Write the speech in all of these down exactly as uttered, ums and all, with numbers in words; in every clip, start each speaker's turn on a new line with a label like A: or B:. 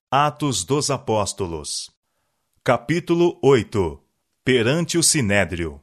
A: Atos dos Apóstolos. Capítulo oito. Perante o Sinédrio.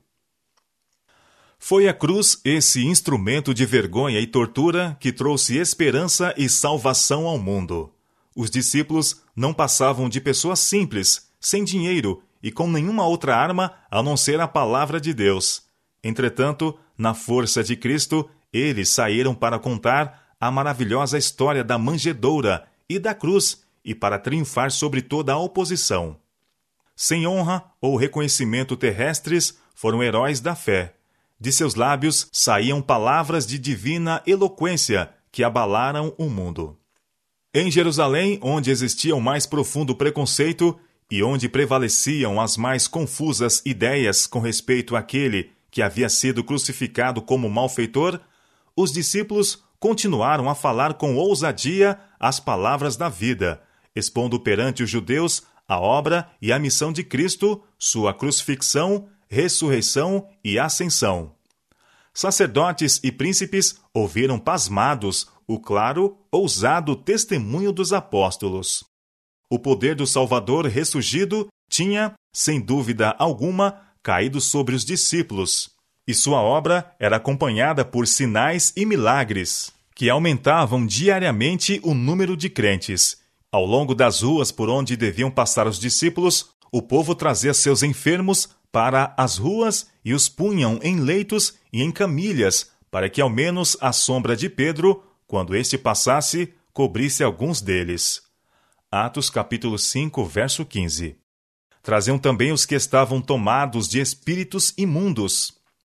A: Foi a cruz esse instrumento de vergonha e tortura que trouxe esperança e salvação ao mundo. Os discípulos não passavam de pessoas simples, sem dinheiro e com nenhuma outra arma a não ser a palavra de Deus. Entretanto, na força de Cristo, eles saíram para contar a maravilhosa história da manjedoura e da cruz e para triunfar sobre toda a oposição. Sem honra ou reconhecimento terrestres, foram heróis da fé. De seus lábios saíam palavras de divina eloquência que abalaram o mundo. Em Jerusalém, onde existia o mais profundo preconceito e onde prevaleciam as mais confusas ideias com respeito àquele que havia sido crucificado como malfeitor, os discípulos continuaram a falar com ousadia as palavras da vida, expondo perante os judeus a obra e a missão de Cristo, sua crucifixão, ressurreição e ascensão. Sacerdotes e príncipes ouviram pasmados o claro, ousado testemunho dos apóstolos. O poder do Salvador ressurgido tinha, sem dúvida alguma, caído sobre os discípulos, e sua obra era acompanhada por sinais e milagres, que aumentavam diariamente o número de crentes. Ao longo das ruas por onde deviam passar os discípulos, o povo trazia seus enfermos para as ruas e os punham em leitos e em camilhas, para que ao menos a sombra de Pedro, quando este passasse, cobrisse alguns deles. Atos capítulo cinco, verso quinze. Traziam também os que estavam tomados de espíritos imundos.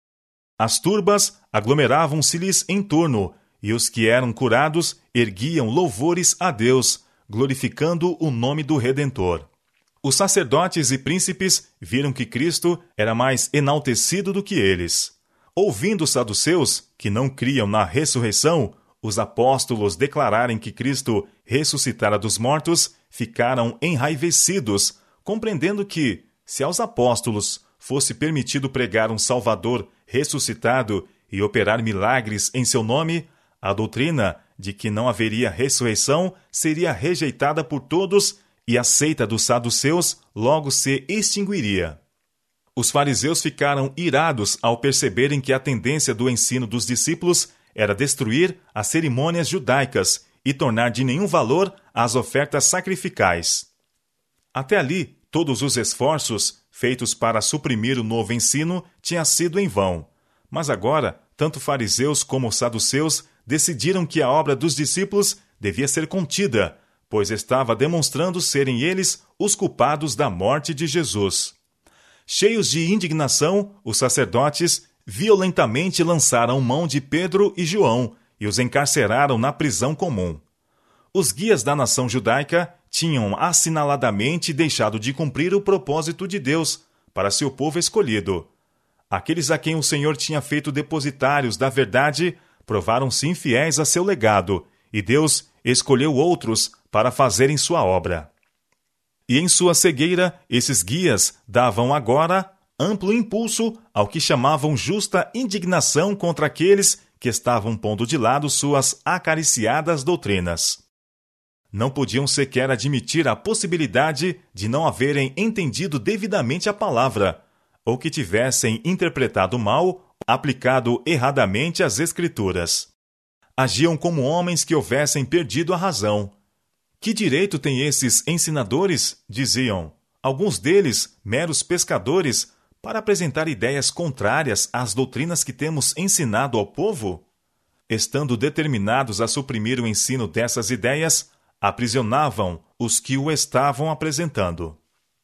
A: As turbas aglomeravam-se-lhes em torno, e os que eram curados erguiam louvores a Deus, glorificando o nome do Redentor. Os sacerdotes e príncipes viram que Cristo era mais enaltecido do que eles. Ouvindo os saduceus, que não criam na ressurreição, os apóstolos declararem que Cristo ressuscitara dos mortos, ficaram enraivecidos, compreendendo que, se aos apóstolos fosse permitido pregar um Salvador ressuscitado e operar milagres em seu nome, a doutrina de que não haveria ressurreição seria rejeitada por todos e a seita dos saduceus logo se extinguiria. Os fariseus ficaram irados ao perceberem que a tendência do ensino dos discípulos era destruir as cerimônias judaicas e tornar de nenhum valor as ofertas sacrificais. Até ali, todos os esforços feitos para suprimir o novo ensino tinham sido em vão. Mas agora, tanto fariseus como saduceus decidiram que a obra dos discípulos devia ser contida, pois estava demonstrando serem eles os culpados da morte de Jesus. Cheios de indignação, os sacerdotes violentamente lançaram mão de Pedro e João e os encarceraram na prisão comum. Os guias da nação judaica tinham assinaladamente deixado de cumprir o propósito de Deus para seu povo escolhido. Aqueles a quem o Senhor tinha feito depositários da verdade provaram-se infiéis a seu legado, e Deus escolheu outros para fazerem sua obra. E em sua cegueira, esses guias davam agora amplo impulso ao que chamavam justa indignação contra aqueles que estavam pondo de lado suas acariciadas doutrinas. Não podiam sequer admitir a possibilidade de não haverem entendido devidamente a palavra, ou que tivessem interpretado mal, aplicado erradamente as Escrituras. Agiam como homens que houvessem perdido a razão. Que direito têm esses ensinadores, diziam, alguns deles meros pescadores, para apresentar ideias contrárias às doutrinas que temos ensinado ao povo? Estando determinados a suprimir o ensino dessas ideias, aprisionavam os que o estavam apresentando.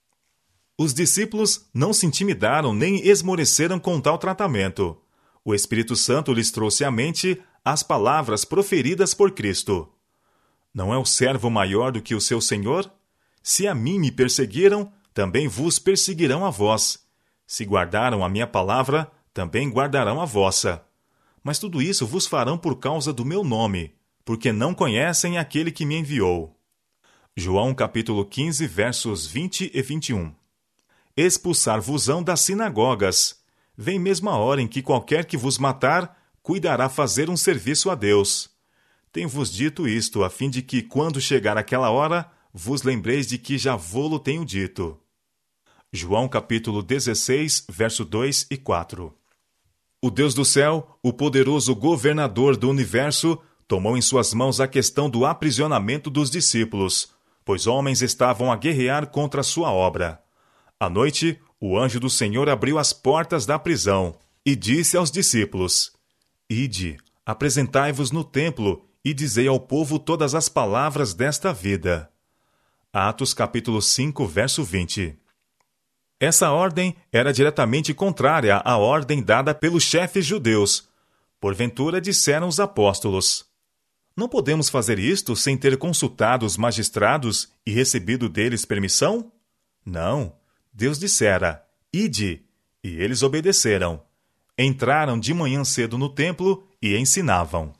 A: Os discípulos não se intimidaram nem esmoreceram com tal tratamento. O Espírito Santo lhes trouxe à mente as palavras proferidas por Cristo. Não é o servo maior do que o seu senhor? Se a mim me perseguiram, também vos perseguirão a vós. Se guardaram a minha palavra, também guardarão a vossa. Mas tudo isso vos farão por causa do meu nome, porque não conhecem aquele que me enviou. João capítulo quinze, versos vinte e vinte e um. Expulsar-vos-ão das sinagogas. Vem mesmo a hora em que qualquer que vos matar, cuidará fazer um serviço a Deus. Tenho-vos dito isto, a fim de que, quando chegar aquela hora, vos lembreis de que já vô-lo tenho dito. João capítulo dezesseis, verso dois e quatro. O Deus do céu, o poderoso governador do universo, tomou em suas mãos a questão do aprisionamento dos discípulos, pois homens estavam a guerrear contra a sua obra. À noite, o anjo do Senhor abriu as portas da prisão e disse aos discípulos: Ide, apresentai-vos no templo e dizei ao povo todas as palavras desta vida. Atos capítulo cinco, verso vinte. Essa ordem era diretamente contrária à ordem dada pelos chefes judeus. Porventura disseram os apóstolos: Não podemos fazer isto sem ter consultado os magistrados e recebido deles permissão? Não. Deus dissera: Ide, e eles obedeceram. Entraram de manhã cedo no templo e ensinavam.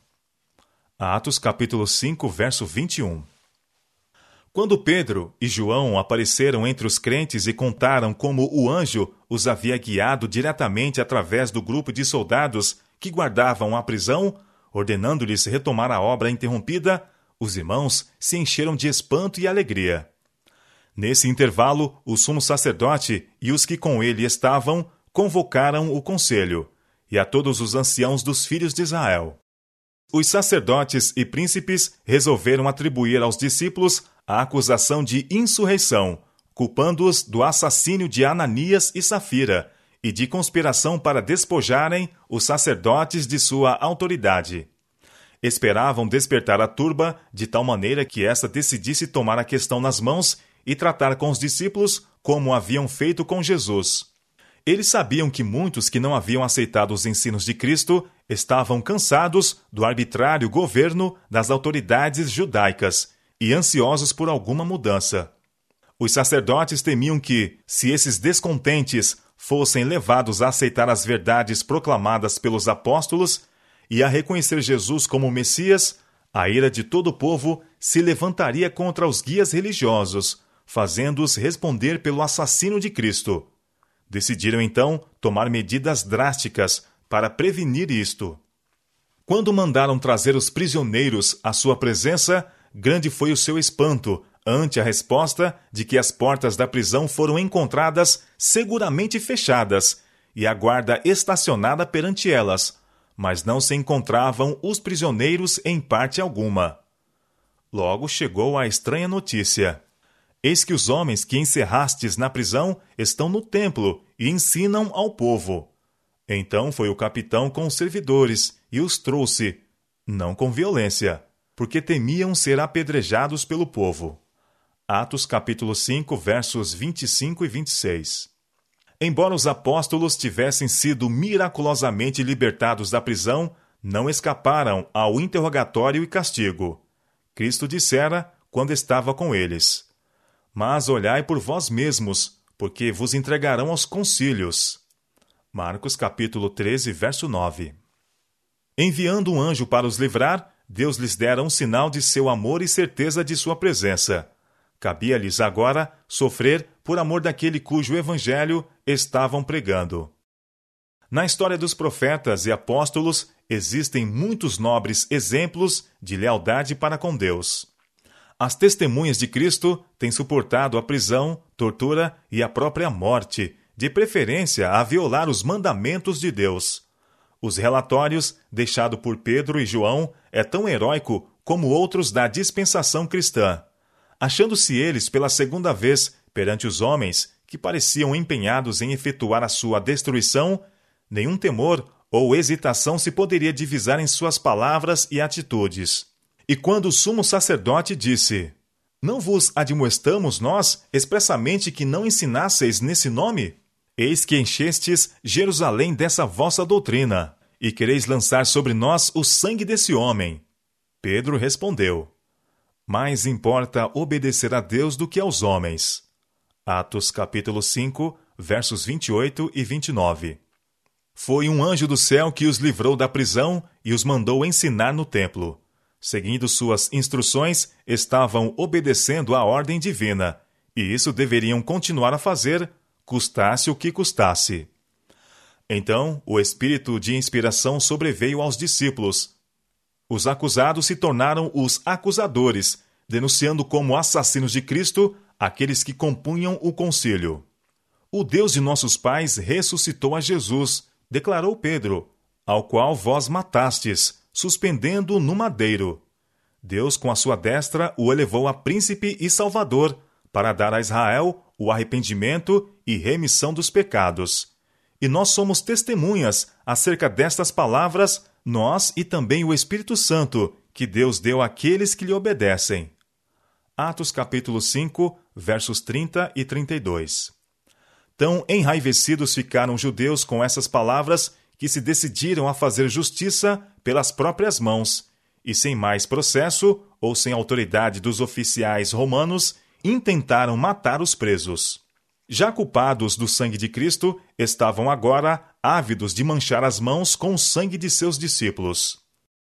A: Atos capítulo cinco, verso vinte e um. Quando Pedro e João apareceram entre os crentes e contaram como o anjo os havia guiado diretamente através do grupo de soldados que guardavam a prisão, ordenando-lhes retomar a obra interrompida, os irmãos se encheram de espanto e alegria. Nesse intervalo, o sumo sacerdote e os que com ele estavam convocaram o conselho, e a todos os anciãos dos filhos de Israel. Os sacerdotes e príncipes resolveram atribuir aos discípulos a acusação de insurreição, culpando-os do assassínio de Ananias e Safira e de conspiração para despojarem os sacerdotes de sua autoridade. Esperavam despertar a turba de tal maneira que esta decidisse tomar a questão nas mãos e tratar com os discípulos como haviam feito com Jesus. Eles sabiam que muitos que não haviam aceitado os ensinos de Cristo estavam cansados do arbitrário governo das autoridades judaicas e ansiosos por alguma mudança. Os sacerdotes temiam que, se esses descontentes fossem levados a aceitar as verdades proclamadas pelos apóstolos e a reconhecer Jesus como Messias, a ira de todo o povo se levantaria contra os guias religiosos, fazendo-os responder pelo assassínio de Cristo. Decidiram, então, tomar medidas drásticas para prevenir isto. Quando mandaram trazer os prisioneiros à sua presença, grande foi o seu espanto ante a resposta de que as portas da prisão foram encontradas seguramente fechadas e a guarda estacionada perante elas, mas não se encontravam os prisioneiros em parte alguma. Logo chegou a estranha notícia: Eis que os homens que encerrastes na prisão estão no templo e ensinam ao povo. Então foi o capitão com os servidores e os trouxe, não com violência, porque temiam ser apedrejados pelo povo. Atos capítulo cinco, versos vinte e cinco e vinte e seis. Embora os apóstolos tivessem sido miraculosamente libertados da prisão, não escaparam ao interrogatório e castigo. Cristo dissera, quando estava com eles: Mas olhai por vós mesmos, porque vos entregarão aos concílios. Marcos capítulo treze, verso nove. Enviando um anjo para os livrar, Deus lhes dera um sinal de seu amor e certeza de sua presença. Cabia-lhes agora sofrer por amor daquele cujo evangelho estavam pregando. Na história dos profetas e apóstolos, existem muitos nobres exemplos de lealdade para com Deus. As testemunhas de Cristo têm suportado a prisão, tortura e a própria morte, de preferência a violar os mandamentos de Deus. Os relatórios deixados por Pedro e João é tão heróico como outros da dispensação cristã. Achando-se eles pela segunda vez perante os homens que pareciam empenhados em efetuar a sua destruição, nenhum temor ou hesitação se poderia divisar em suas palavras e atitudes. E quando o sumo sacerdote disse: Não vos admoestamos nós expressamente que não ensinasseis nesse nome? Eis que enchestes Jerusalém dessa vossa doutrina, e quereis lançar sobre nós o sangue desse homem. Pedro respondeu: Mais importa obedecer a Deus do que aos homens. Atos capítulo cinco, versos vinte e oito e vinte e nove. Foi um anjo do céu que os livrou da prisão e os mandou ensinar no templo. Seguindo suas instruções, estavam obedecendo à ordem divina, e isso deveriam continuar a fazer, custasse o que custasse. Então, o espírito de inspiração sobreveio aos discípulos. Os acusados se tornaram os acusadores, denunciando como assassinos de Cristo aqueles que compunham o concílio. O Deus de nossos pais ressuscitou a Jesus, declarou Pedro, ao qual vós matastes, suspendendo-o no madeiro. Deus, com a sua destra, o elevou a príncipe e salvador, para dar a Israel o arrependimento e remissão dos pecados. E nós somos testemunhas acerca destas palavras, nós e também o Espírito Santo, que Deus deu àqueles que lhe obedecem. Atos capítulo cinco, versos trinta e trinta e dois. Tão enraivecidos ficaram os judeus com essas palavras que se decidiram a fazer justiça pelas próprias mãos, e sem mais processo ou sem autoridade dos oficiais romanos, intentaram matar os presos. Já culpados do sangue de Cristo, estavam agora ávidos de manchar as mãos com o sangue de seus discípulos.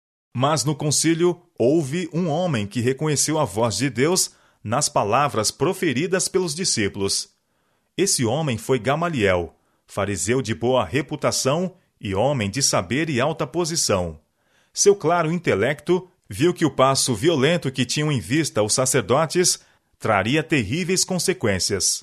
A: Mas no concílio houve um homem que reconheceu a voz de Deus nas palavras proferidas pelos discípulos. Esse homem foi Gamaliel, fariseu de boa reputação e homem de saber e alta posição. Seu claro intelecto viu que o passo violento que tinham em vista os sacerdotes traria terríveis consequências.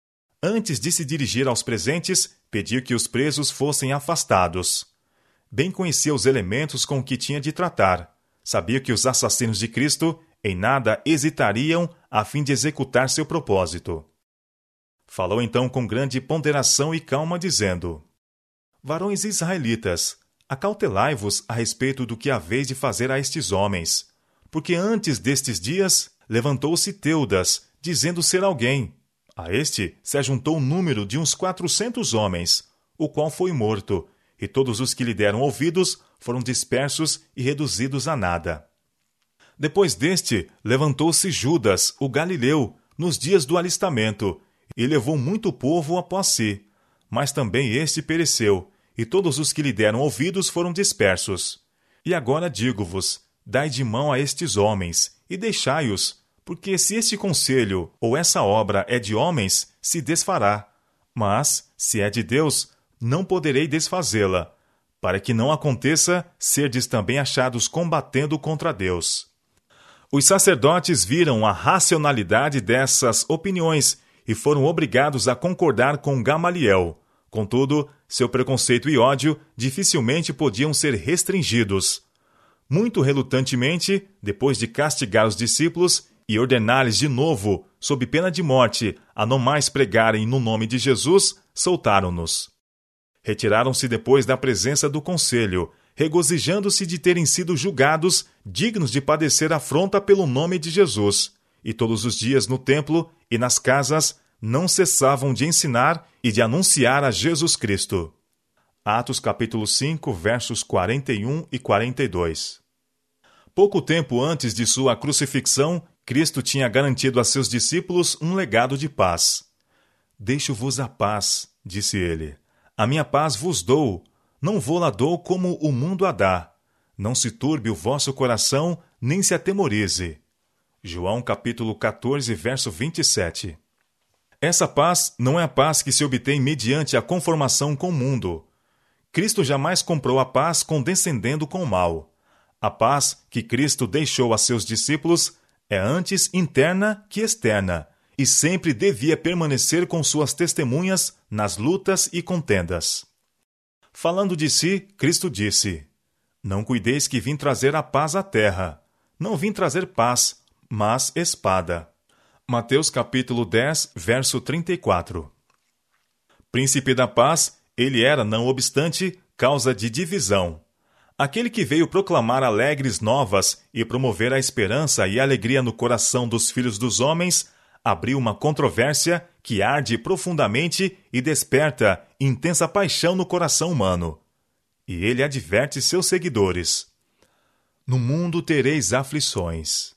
A: Antes de se dirigir aos presentes, pediu que os presos fossem afastados. Bem conhecia os elementos com que tinha de tratar. Sabia que os assassinos de Cristo em nada hesitariam a fim de executar seu propósito. Falou então com grande ponderação e calma, dizendo: Varões israelitas, acautelai-vos a respeito do que haveis de fazer a estes homens, porque antes destes dias levantou-se Teudas, dizendo ser alguém. A este se ajuntou o número de uns quatrocentos homens, o qual foi morto, e todos os que lhe deram ouvidos foram dispersos e reduzidos a nada. Depois deste, levantou-se Judas, o Galileu, nos dias do alistamento, e levou muito povo após si. Mas também este pereceu, e todos os que lhe deram ouvidos foram dispersos. E agora digo-vos, dai de mão a estes homens, e deixai-os, porque se este conselho ou essa obra é de homens, se desfará. Mas, se é de Deus, não poderei desfazê-la, para que não aconteça serdes também achados combatendo contra Deus. Os sacerdotes viram a racionalidade dessas opiniões e foram obrigados a concordar com Gamaliel. Contudo, seu preconceito e ódio dificilmente podiam ser restringidos. Muito relutantemente, depois de castigar os discípulos e ordenar-lhes de novo, sob pena de morte, a não mais pregarem no nome de Jesus, soltaram-nos. Retiraram-se depois da presença do conselho, regozijando-se de terem sido julgados dignos de padecer afronta pelo nome de Jesus, e todos os dias no templo e nas casas não cessavam de ensinar e de anunciar a Jesus Cristo. Atos capítulo cinco, versos quarenta e um e quarenta e dois. Pouco tempo antes de sua crucifixão, Cristo tinha garantido a seus discípulos um legado de paz. Deixo-vos a paz, disse ele. A minha paz vos dou, não vou-la dou como o mundo a dá. Não se turbe o vosso coração, nem se atemorize. João capítulo quatorze, verso vinte e sete. Essa paz não é a paz que se obtém mediante a conformação com o mundo. Cristo jamais comprou a paz condescendendo com o mal. A paz que Cristo deixou a seus discípulos é antes interna que externa, e sempre devia permanecer com suas testemunhas nas lutas e contendas. Falando de si, Cristo disse: Não cuideis que vim trazer a paz à terra. Não vim trazer paz, mas espada. Mateus capítulo dez, verso trinta e quatro. Príncipe da paz, ele era, não obstante, causa de divisão. Aquele que veio proclamar alegres novas e promover a esperança e a alegria no coração dos filhos dos homens, abriu uma controvérsia que arde profundamente e desperta intensa paixão no coração humano. E ele adverte seus seguidores: No mundo tereis aflições.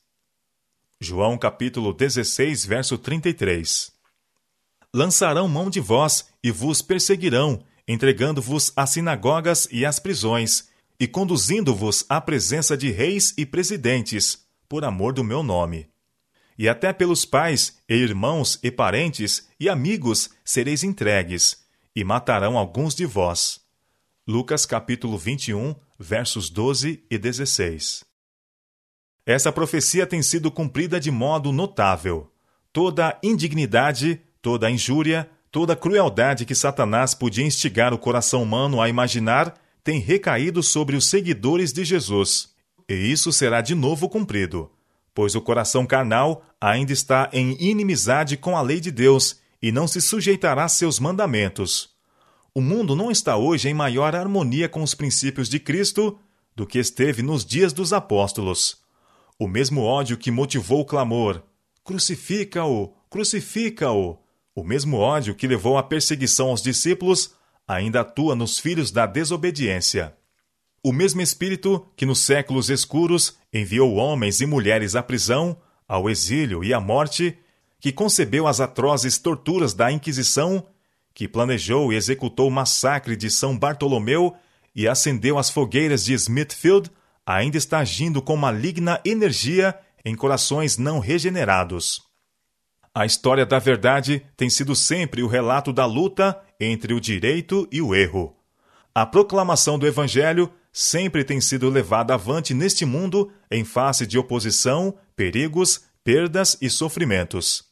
A: João capítulo dezesseis, verso trinta e três. Lançarão mão de vós e vos perseguirão, entregando-vos às sinagogas e às prisões, e conduzindo-vos à presença de reis e presidentes, por amor do meu nome. E até pelos pais, e irmãos, e parentes, e amigos sereis entregues, e matarão alguns de vós. Lucas capítulo vinte e um, versos doze e dezesseis. Essa profecia tem sido cumprida de modo notável. Toda a indignidade, toda a injúria, toda a crueldade que Satanás podia instigar o coração humano a imaginar tem recaído sobre os seguidores de Jesus. E isso será de novo cumprido, pois o coração carnal ainda está em inimizade com a lei de Deus e não se sujeitará a seus mandamentos. O mundo não está hoje em maior harmonia com os princípios de Cristo do que esteve nos dias dos apóstolos. O mesmo ódio que motivou o clamor, crucifica-o, crucifica-o, o mesmo ódio que levou à perseguição aos discípulos, ainda atua nos filhos da desobediência. O mesmo Espírito que nos séculos escuros enviou homens e mulheres à prisão, ao exílio e à morte, que concebeu as atrozes torturas da Inquisição, que planejou e executou o massacre de São Bartolomeu e acendeu as fogueiras de Smithfield, ainda está agindo com maligna energia em corações não regenerados. A história da verdade tem sido sempre o relato da luta entre o direito e o erro. A proclamação do Evangelho sempre tem sido levada avante neste mundo em face de oposição, perigos, perdas e sofrimentos.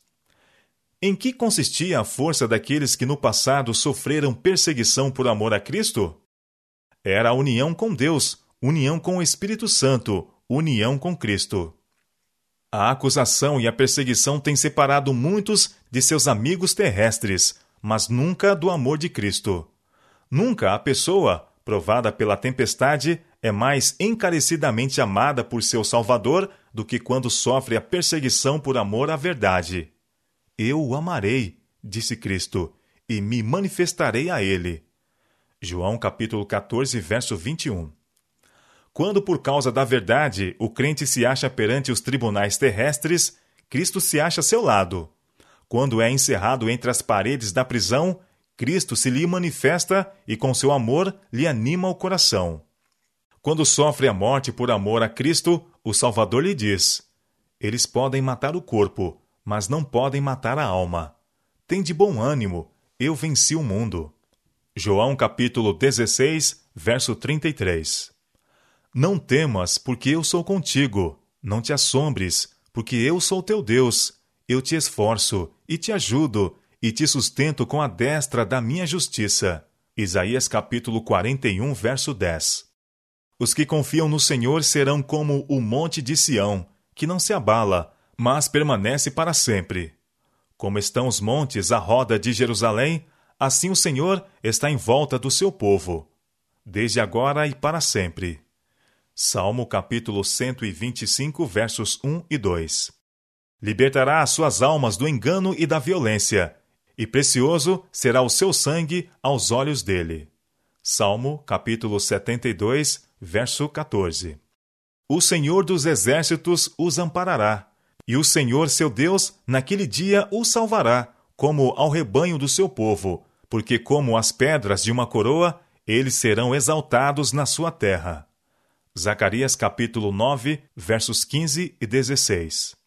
A: Em que consistia a força daqueles que no passado sofreram perseguição por amor a Cristo? Era a união com Deus, união com o Espírito Santo, união com Cristo. A acusação e a perseguição têm separado muitos de seus amigos terrestres, mas nunca do amor de Cristo. Nunca a pessoa, provada pela tempestade, é mais encarecidamente amada por seu Salvador do que quando sofre a perseguição por amor à verdade. Eu o amarei, disse Cristo, e me manifestarei a ele. João capítulo quatorze, verso vinte e um. Quando por causa da verdade o crente se acha perante os tribunais terrestres, Cristo se acha a seu lado. Quando é encerrado entre as paredes da prisão, Cristo se lhe manifesta e com seu amor lhe anima o coração. Quando sofre a morte por amor a Cristo, o Salvador lhe diz: eles podem matar o corpo, mas não podem matar a alma. Tende bom ânimo, eu venci o mundo. João capítulo dezesseis, verso trinta e três. Não temas, porque eu sou contigo. Não te assombres, porque eu sou teu Deus. Eu te esforço, e te ajudo, e te sustento com a destra da minha justiça. Isaías capítulo quarenta e um, verso dez. Os que confiam no Senhor serão como o monte de Sião, que não se abala, mas permanece para sempre. Como estão os montes à roda de Jerusalém, assim o Senhor está em volta do seu povo, desde agora e para sempre. Salmo capítulo cento e vinte e cinco, versos um e dois. Libertará as suas almas do engano e da violência, e precioso será o seu sangue aos olhos dele. Salmo capítulo setenta e dois, verso quatorze. O Senhor dos exércitos os amparará, e o Senhor seu Deus naquele dia os salvará, como ao rebanho do seu povo, porque como as pedras de uma coroa, eles serão exaltados na sua terra. Zacarias capítulo nove, versos quinze e dezesseis.